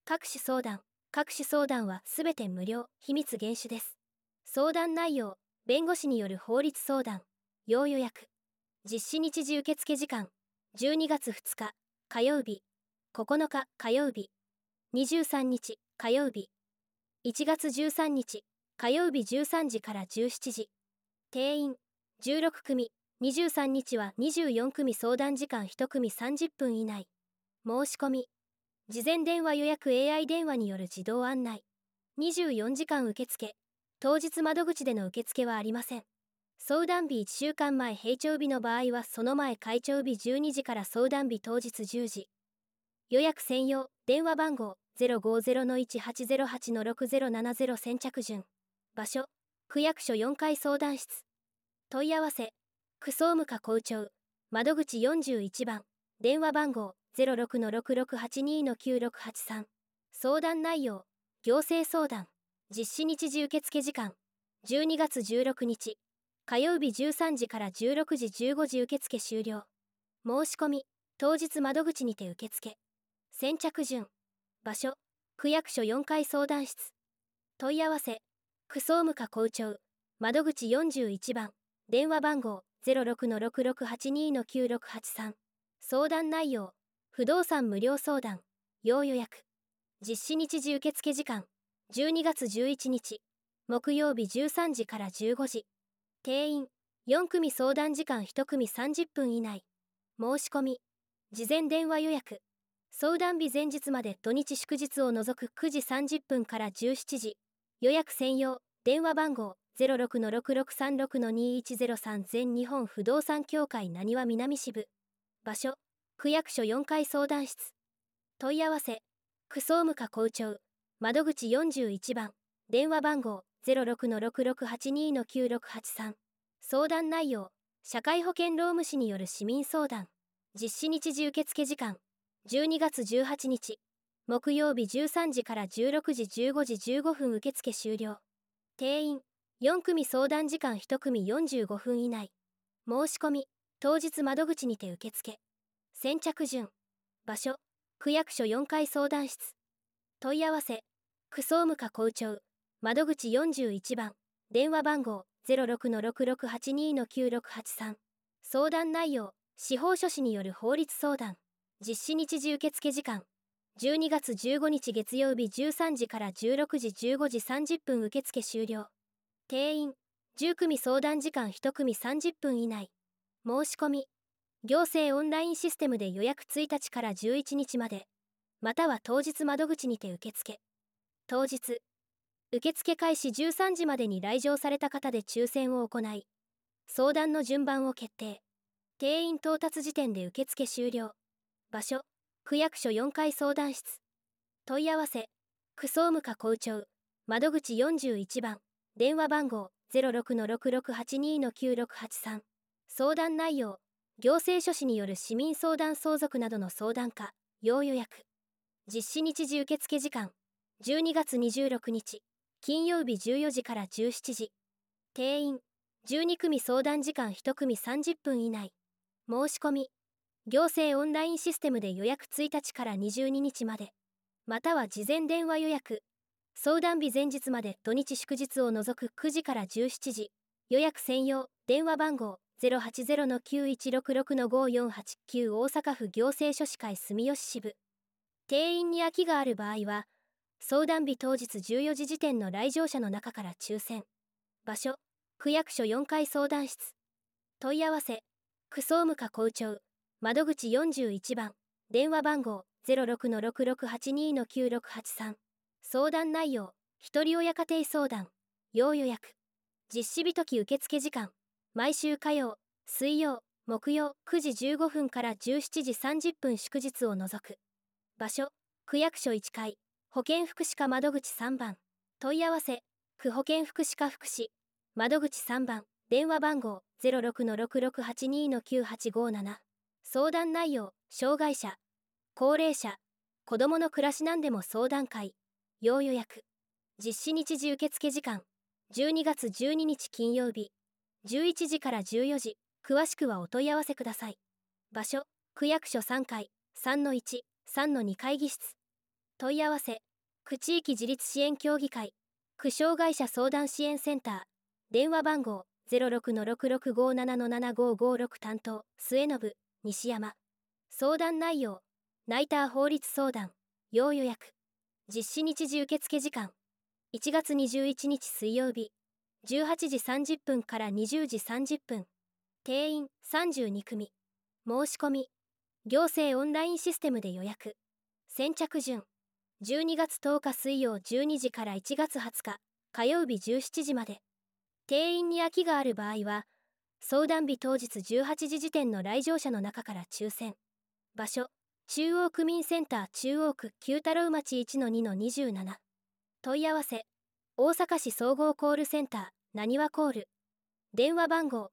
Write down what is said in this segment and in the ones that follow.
各種相談。各種相談はすべて無料、秘密厳守です。相談内容、弁護士による法律相談、要予約。実施日時受付時間、12月2日、火曜日、9日、火曜日、23日、火曜日、1月13日、火曜日13時から17時。定員、16組、23日は24組相談時間1組30分以内。申し込み、事前電話予約 AI 電話による自動案内。24時間受付。当日窓口での受付はありません。相談日1週間前閉庁日の場合はその前開庁日12時から相談日当日10時。予約専用。電話番号 050-1808-6070 先着順。場所、区役所4階相談室。問い合わせ、区総務課校長。窓口41番。電話番号 06-6682-9683。相談内容、行政相談。実施日時受付時間、12月16日。火曜日13時から16時15時受付終了。申し込み、当日窓口にて受付。先着順。場所、区役所4階相談室。問い合わせ、区総務課校長。窓口41番。電話番号 06-6682-9683。相談内容、不動産無料相談、要予約。実施日時受付時間、12月11日。木曜日13時から15時。定員、4組相談時間1組30分以内。申し込み、事前電話予約。相談日前日まで土日祝日を除く9時30分から17時。予約専用。電話番号 06-6636-2103 全日本不動産協会なにわ南支部。場所、区役所4階相談室。問い合わせ、区総務課校長。窓口41番。電話番号 06-6682-9683。相談内容、社会保険労務士による市民相談。実施日時受付時間、12月18日。木曜日13時から16時15時15分受付終了。定員、4組相談時間1組45分以内。申し込み、当日窓口にて受付。先着順。場所、区役所4階相談室。問い合わせ、区総務課校長。窓口41番。電話番号 06-6682-9683。相談内容、司法書士による法律相談。実施日時受付時間、12月15日月曜日13時から16時15時30分受付終了。定員、10組相談時間1組30分以内。申し込み、行政オンラインシステムで予約1日から11日まで、または当日窓口にて受付。当日、受付開始13時までに来場された方で抽選を行い、相談の順番を決定。定員到達時点で受付終了。場所、区役所4階相談室。問い合わせ、区総務課校長。窓口41番。電話番号 06-6682-9683。相談内容、行政書士による市民相談相続などの相談か、要予約。実施日時受付時間、12月26日。金曜日14時から17時。定員、12組相談時間1組30分以内。申し込み、行政オンラインシステムで予約1日から22日まで、または事前電話予約。相談日前日まで土日祝日を除く9時から17時。予約専用。電話番号 080-9166-5489 大阪府行政書士会住吉支部。定員に空きがある場合は、相談日当日14時時点の来場者の中から抽選。場所、区役所4階相談室。問い合わせ、区総務課校長。窓口41番。電話番号 06-6682-9683。相談内容、一人親家庭相談。要予約。実施日時受付時間。毎週火曜、水曜、木曜9時15分から17時30分祝日を除く。場所、区役所1階。保健福祉課窓口3番。問い合わせ、区保健福祉課福祉。窓口3番。電話番号 06-6682-9857。相談内容、障害者、高齢者、子どもの暮らしなんでも相談会。要予約。実施日時受付時間、12月12日金曜日、11時から14時。詳しくはお問い合わせください。場所、区役所3階、3-1、3-2会議室。 問い合わせ、区地域自立支援協議会、区障害者相談支援センター、電話番号 06-6657-7556 担当、末信、西山。相談内容、ナイター法律相談、要予約。実施日時受付時間、1月21日水曜日、18時30分から20時30分。定員32組。申し込み、行政オンラインシステムで予約。先着順、12月10日水曜12時から1月20日火曜日17時まで。定員に空きがある場合は、相談日当日18時時点の来場者の中から抽選。場所、中央区民センター中央区九太郎町 1-2-27。問い合わせ、大阪市総合コールセンター、なにわコール。電話番号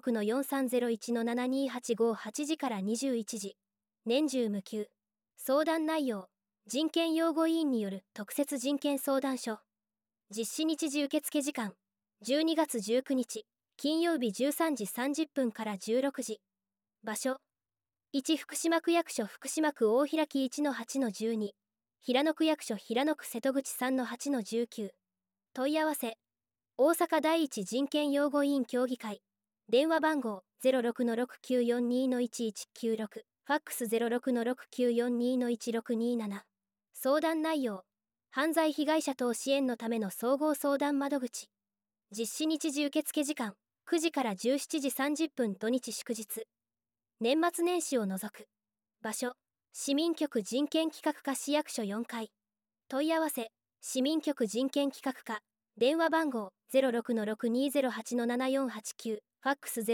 06-4301-7285 時から21時。年中無休。相談内容、人権擁護委員による特設人権相談所。実施日時受付時間、12月19日、金曜日13時30分から16時。場所、1福島区役所福島区大開 1-8-12。平野区役所平野区瀬戸口 3-8-19。問い合わせ、大阪第一人権擁護委員協議会。電話番号 06-6942-1196。ファックス 06-6942-1627。相談内容、犯罪被害者等支援のための総合相談窓口。実施日時受付時間、9時から17時30分土日祝日。年末年始を除く。場所、市民局人権企画課市役所4階。問い合わせ、市民局人権企画課。電話番号 06-6208-7489。ファックス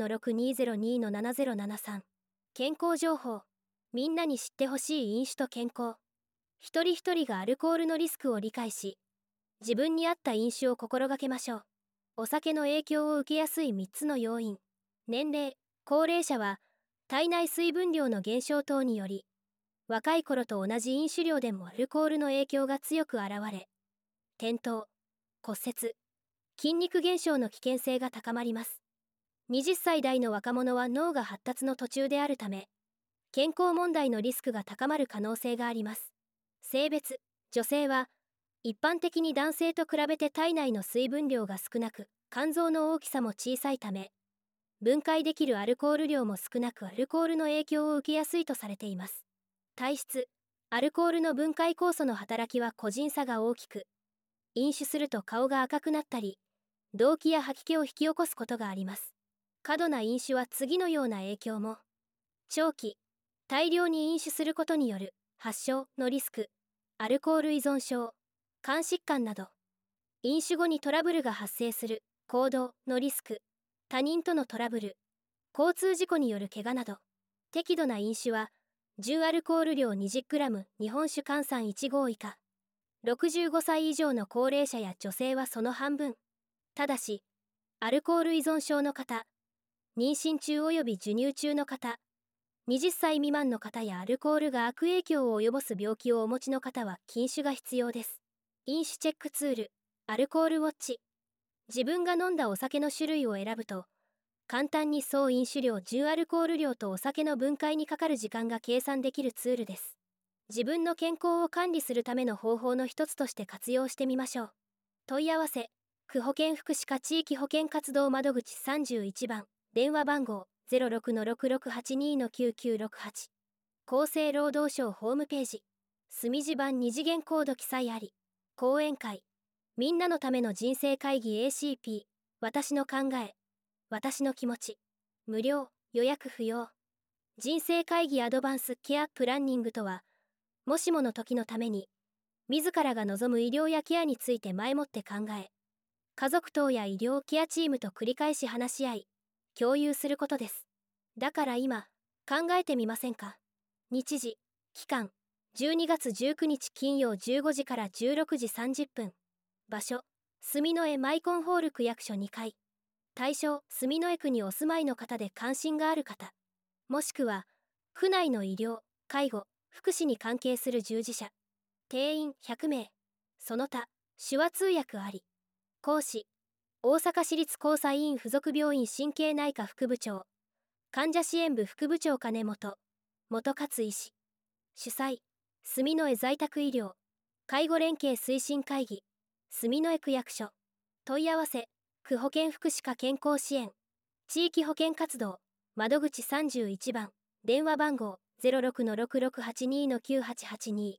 06-6202-7073。健康情報。みんなに知ってほしい飲酒と健康。一人一人がアルコールのリスクを理解し、自分に合った飲酒を心がけましょう。お酒の影響を受けやすい3つの要因。年齢、高齢者は、体内水分量の減少等により、若い頃と同じ飲酒量でもアルコールの影響が強く現れ、転倒、骨折、筋肉減少の危険性が高まります。20歳代の若者は脳が発達の途中であるため、健康問題のリスクが高まる可能性があります。性別、女性は、一般的に男性と比べて体内の水分量が少なく、肝臓の大きさも小さいため、分解できるアルコール量も少なくアルコールの影響を受けやすいとされています。体質、アルコールの分解酵素の働きは個人差が大きく、飲酒すると顔が赤くなったり、動悸や吐き気を引き起こすことがあります。過度な飲酒は次のような影響も。長期、大量に飲酒することによる発症のリスク、アルコール依存症、肝疾患など、飲酒後にトラブルが発生する行動のリスク、他人とのトラブル、交通事故による怪我など、適度な飲酒は、純アルコール量 20g 日本酒換算1合以下。65歳以上の高齢者や女性はその半分。ただし、アルコール依存症の方、妊娠中及び授乳中の方、20歳未満の方やアルコールが悪影響を及ぼす病気をお持ちの方は禁酒が必要です。飲酒チェックツール、アルコールウォッチ。自分が飲んだお酒の種類を選ぶと、簡単に総飲酒量、純アルコール量とお酒の分解にかかる時間が計算できるツールです。自分の健康を管理するための方法の一つとして活用してみましょう。問い合わせ、区保健福祉課地域保健活動窓口31番、電話番号 06-6682-9968。厚生労働省ホームページ、墨字版2次元コード記載あり。講演会、みんなのための人生会議 ACP、私の考え、私の気持ち、無料、予約不要。人生会議アドバンスケアプランニングとは、もしもの時のために、自らが望む医療やケアについて前もって考え、家族等や医療ケアチームと繰り返し話し合い、共有することです。だから今、考えてみませんか。日時、期間、12月19日金曜15時から16時30分。場所、住之江マイコンホール区役所2階。対象、住之江区にお住まいの方で関心がある方。もしくは、区内の医療、介護、福祉に関係する従事者。定員100名。その他、手話通訳あり。講師、大阪市立交際院附属病院神経内科副部長。患者支援部副部長金本勝医師。主催、 住之江在宅医療介護連携推進会議住之江区役所問い合わせ区保健福祉課健康支援地域保健活動窓口31番電話番号 06-6682-9882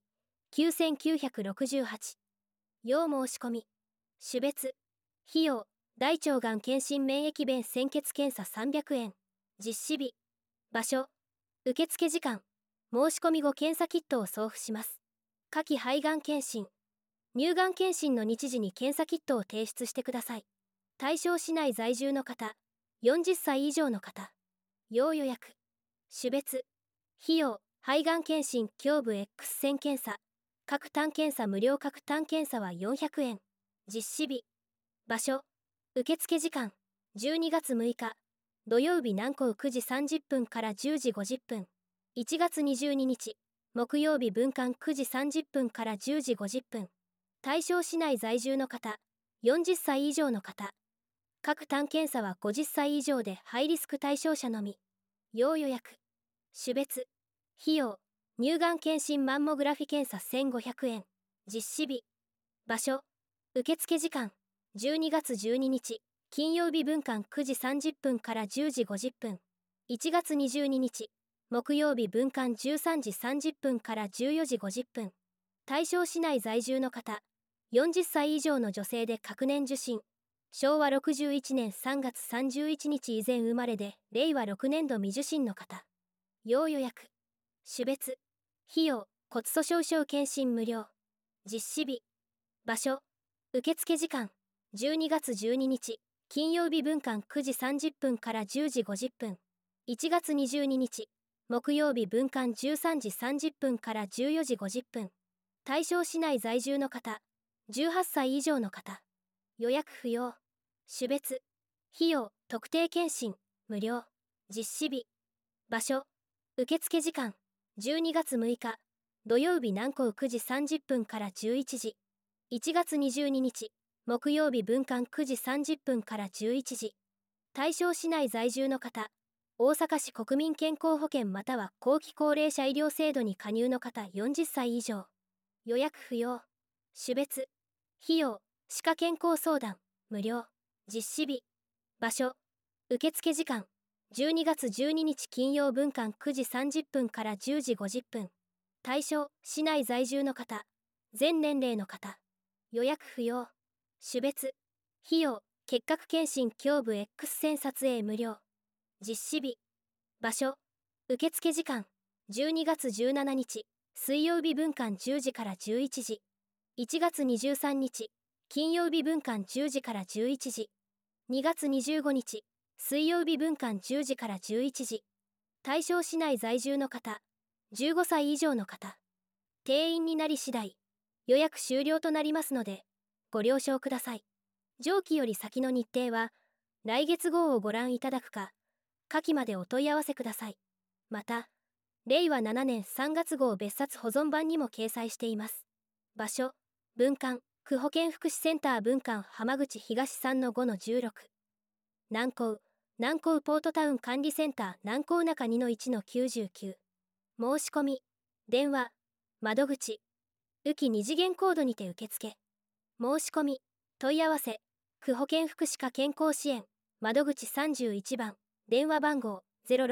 9968要申し込み種別費用大腸がん検診免疫弁潜血検査300円実施日場所受付時間申し込み後検査キットを送付します。下記肺がん検診乳がん検診の日時に検査キットを提出してください。対象市内在住の方40歳以上の方要予約種別費用肺がん検診胸部 X 線検査各単検査無料各単検査は400円実施日場所受付時間12月6日土曜日南港9時30分から10時50分1月22日木曜日分間9時30分から10時50分対象市内在住の方40歳以上の方各単検査は50歳以上でハイリスク対象者のみ要予約種別費用乳がん検診マンモグラフィ検査1500円実施日場所受付時間12月12日金曜日分間9時30分から10時50分1月22日木曜日分間13時30分から14時50分対象市内在住の方40歳以上の女性で隔年受診昭和61年3月31日以前生まれで令和6年度未受診の方要予約種別費用骨粗しょう症検診無料実施日場所受付時間12月12日金曜日分間9時30分から10時50分1月22日木曜日分間13時30分から14時50分対象市内在住の方18歳以上の方予約不要種別費用特定検診無料実施日場所受付時間12月6日土曜日南港9時30分から11時1月22日木曜日分間9時30分から11時対象市内在住の方大阪市国民健康保険または後期高齢者医療制度に加入の方40歳以上予約不要種別費用歯科健康相談無料実施日場所受付時間12月12日金曜分間9時30分から10時50分対象市内在住の方全年齢の方予約不要種別費用結核検診胸部 X 線撮影無料実施日場所受付時間12月17日水曜日分間10時から11時1月23日金曜日分間10時から11時2月25日水曜日分間10時から11時対象市内在住の方15歳以上の方定員になり次第予約終了となりますのでご了承ください。上記より先の日程は来月号をご覧いただくか下記までお問い合わせください。また令和7年3月号別冊保存版にも掲載しています。場所分館区保健福祉センター分館浜口東 3-5-16 南港ポートタウン管理センター南港中 2-1-99 申し込み電話窓口浮き2次元コードにて受付申し込み問い合わせ区保健福祉課健康支援窓口31番電話番号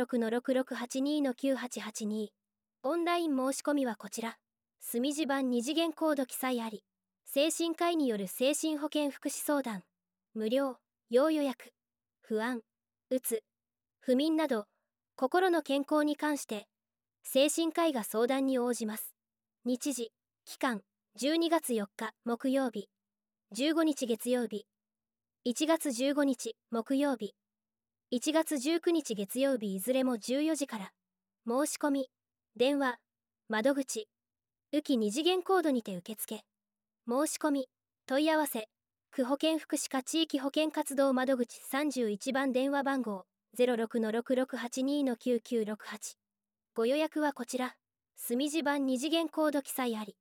06-6682-9882 オンライン申し込みはこちら墨字版2次元コード記載あり精神科医による精神保健福祉相談無料要予約不安うつ不眠など心の健康に関して精神科医が相談に応じます。日時期間12月4日木曜日15日月曜日1月15日木曜日1月19日月曜日いずれも14時から申し込み電話窓口浮き2次元コードにて受付申し込み問い合わせ区保健福祉課地域保健活動窓口31番電話番号 06-6682-9968 ご予約はこちら墨字版2次元コード記載あり